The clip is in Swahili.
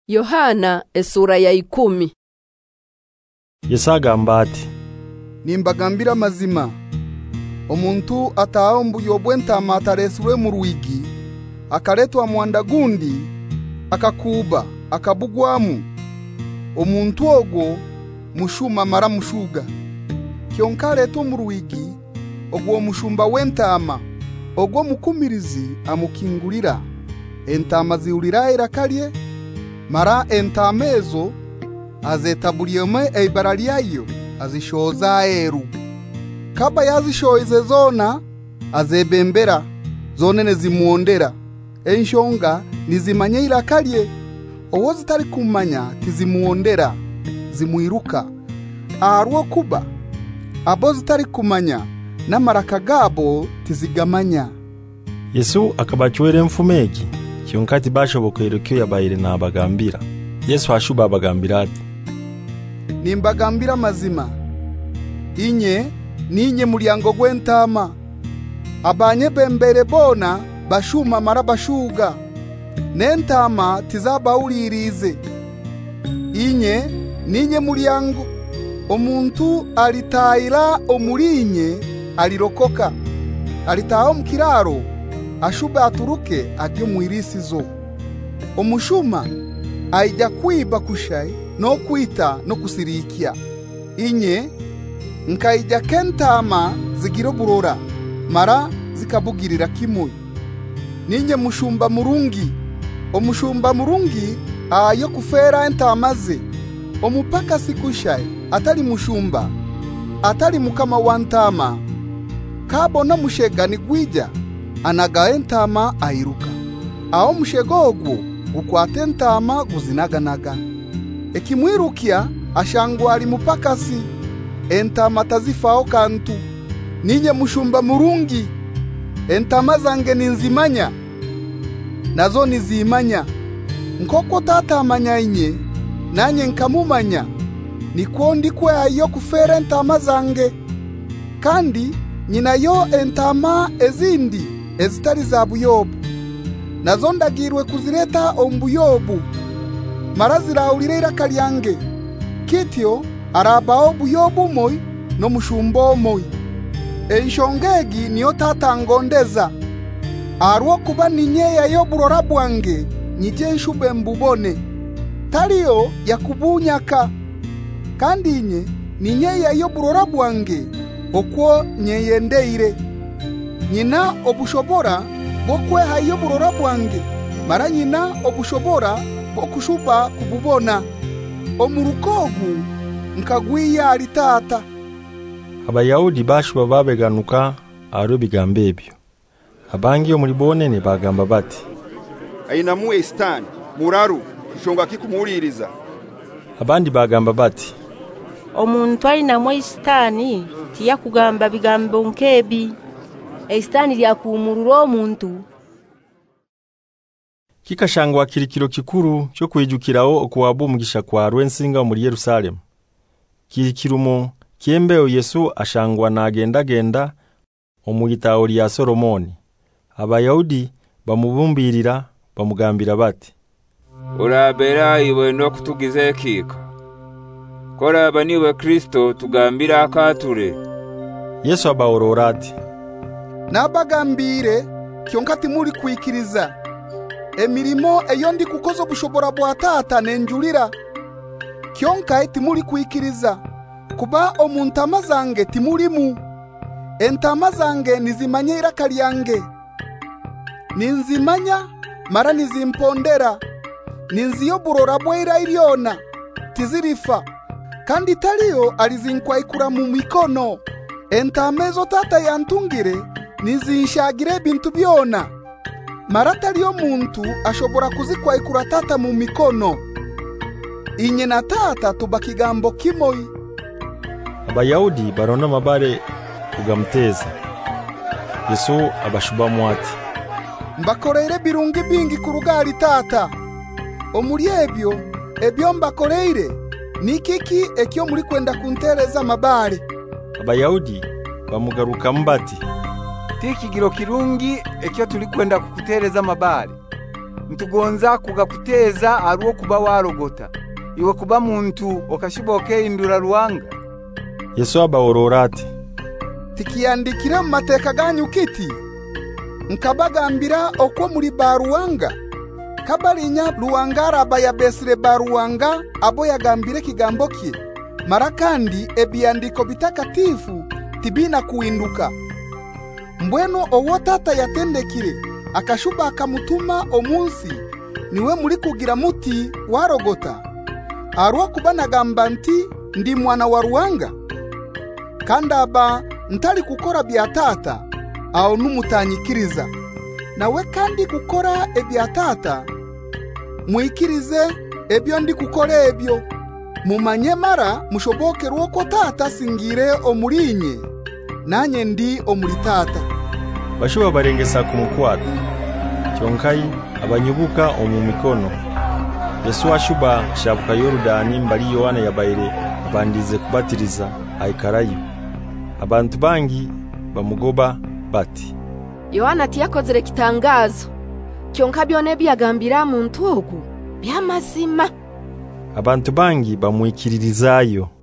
Yohana esura ya 10. Yesu agamba ati, nimbagambira mazima, omuntu ataha mbuyo bw'entama ataresirwe mu rwigi, akaletwa mwanda gundi, akakuba, akabugwamu, omuntu ogwo mushuma mara mushuga. Kyonka aletwa mu rwigi, ogwo mushumba w'entama, ogwo mukumirizi amukingulira. Entama ziulira irakalye, mara entama ezo azetabuliyome eibara lyayo azishoza eru. Kaba yazishoize zona azebembera, zone nezimuondera. Enshonga nizimanye irakalye, owo zitari kumanya tizimuondera, zimuiruka. Arwo kuba, abo zitari kumanya, n'amaraka gabo tizigamanya. Yesu akabachwere mfumeki, kyonka tibashobokera kyo yabayire n'abagambira. Yesu ashuba abagambira ati, nimbagambira mazima, inye ninye mulyango gw'entama. Abanye bembere bona bashuma mara bashuga, n'entama tizabawulirize. Inye ninye mulyango, omuntu alitayira omulinye alirokoka. Alitaha mu kiraro ashuba aturuke ajye mu irisizo. Omushuma aija kwiba kushai no kwita no kusirikia. Inye nkaija kentama zigiro burora, mara zikabugirira kimoi. Ninye mushumba murungi, omushumba murungi ayo kufera entama ze. Omupaka sikushai atali mushumba, atali mukama wa ntama. Kabona mushega ni gwija, anaga entama airuka. Aho mushega ogwo gukwate entama guzinaganaga. Ekimwirukia ashangwa ali mupakasi, entama tazifao kantu. Ninye mushumba murungi, entama zange ninzimanya, nazo nizimanya. Nkoko tata amanya inye, nanye nkamumanya, nikwo ndikwe ayo kufera entama zange. Kandi nyinayo entama ezindi ezitari za buyobu, nazo ndagirwe kuzireta ombuyobu. Mara ziraulire iraka lyange, kityo arabao buyobu moi no mushumbo moi. Enshongegi niyo tata ngondeza. Arwo kuba ninyeya yo burora bwange, nyije nshube mbubone. Taliyo yakubunyaka, kandi inye ninyeya yo burora bwange, okwo nyeyendeire. Nyina obushobora bokweha yo burora bwange, mara nyina obushobora bokushuba kububona. Omurukogu nkagwiya ali tata. Abayahudi bashuba babeganuka aro bigambe ebyo. Abangi omuli bonene bagamba bati, ainamuwe isitani muraru shonga kikumuliriza. Abandi bagamba bati, omuntu ainamuwe isitani tiya kugamba bigambo nkebi. Isitani lya kumurura omuntu. Kikashangwa kirikiro kikuru cyo kwijukiraho okuwaba umugisha kwa Rwensinga muri Yerusalemu. Kirikirumo kiembeo Yesu ashangwa nagendagenda omugitao lya Solomoni. Abayahudi bamubumbirira bamugambira bati, urabera iwe no kutugize ekiko. Kora baniwe Kristo tugambira akature. Yesu abaorora ati, nabagambire kyonka timuli kwikiriza. Emirimo eyo ndi kukoza obushobora bwa tata nenjulira, kyonka timuli kwikiriza. Kuba omuntama zange timulimu. Entama zange nizimanye iraka lyange. Ninzimanya mara nizimpondera. Ninziyo burora bwera iryona tizirifa, kandi taliyo alizinkwaikura mu mikono. Entama ezo tata yantungire nizinshagire bintu byona, mara taliyo muntu ashobora kuzikwaikura tata mu mikono. Inye na tata tubakigambo kimoi. Abayahudi barona mabare kugamteza. Yesu abashuba mwati, mbakoreire birungi bingi kurugali tata. Omuri ebyo mbakoreire nikiki ekyo muri kwenda kuntereza mabare. Abayahudi bamugaruka mbati, tikigiro kirungi ekyo tuli kwenda kukutereza mabare. ntugonza kugakuteza aruwo kuba warogota iwe kuba muntu okashiboke indura Ruhanga. Yesu abaorora ati, tikiyandikira mu mateka ganyu kiti nkabagambira okwo muri ba Ruhanga kabalinya Ruhanga araba yabesire ba Ruhanga abo yagambire kigambo kye mara kandi ebyandiko bitakatifu tibina kuinduka. Mbweno owo tata yatendekire akashuba akamutuma omunsi niwe muri kugira muti warogota arwo kubanagamba nti ndi mwana wa Ruhanga kandi aba ntali kukora bya tata aho numutanyikiriza nawe kandi kukora ebya tata muikirize ebyo ndi kukora ebyo mumanye mara mushobokerwa ko tata singire omulinye nanye ndi omuli tata. Bashuba barengesa kumukwata kyonkai abanyubuka omumikono. Yesu ashuba shabuka Yorodani mbali Yohana yabaire bandize kubatiriza aikarayo. Abantu bangi bamugoba bati, Yohana tiyakozere kitangazo kyonka byone byagambira muntu ogu byamazima. Abantu bangi bamwikiririzayo.